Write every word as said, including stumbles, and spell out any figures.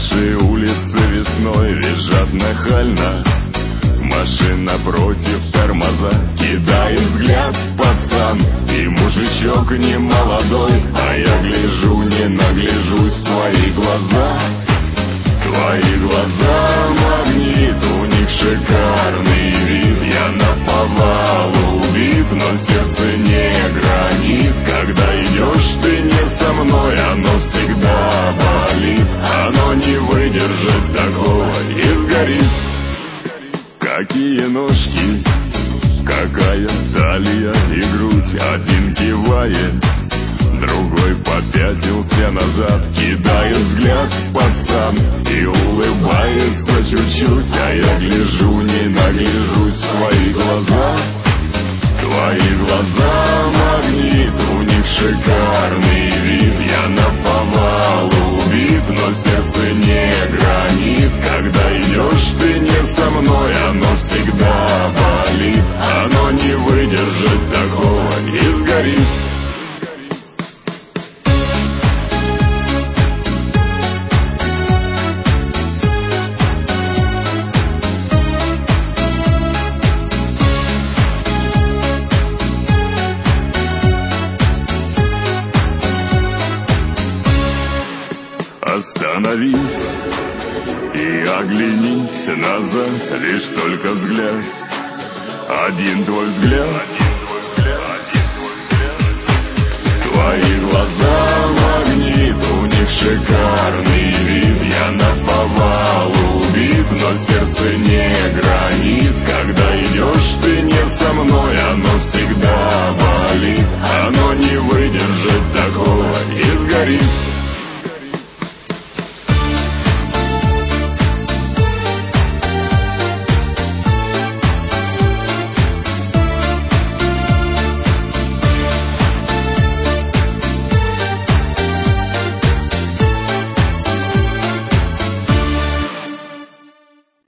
Наши улицы весной визжат нахально. Машин напротив тормоза. Кидает взгляд пацан и мужичок не молодой. А я гляжу, не нагляжусь в твои глаза. Твои глаза магнит, у них шикарный вид. Я наповал убит, но сердце не гранит. Когда идешь ты не со мной, оно всегда болит. Оно не выдержит такого и сгорит. Какие ножки, какая талия и грудь. Один кивает, другой попятился назад. Кидает взгляд пацан и улыбается чуть-чуть. А я гляжу, не нагляжусь в твои глаза. Твои глаза магнит, у них шикарный вид. Я наповал убит, но сердце не гранит. Когда идешь ты не со мной, оно всегда болит. Оно не выдержит такого и сгорит. Остановись и оглянись назад. Лишь только взгляд, один твой взгляд. Твои глаза магнит, у них шикарный вид. Я наповал убит, но сердце не гранит. Когда идешь ты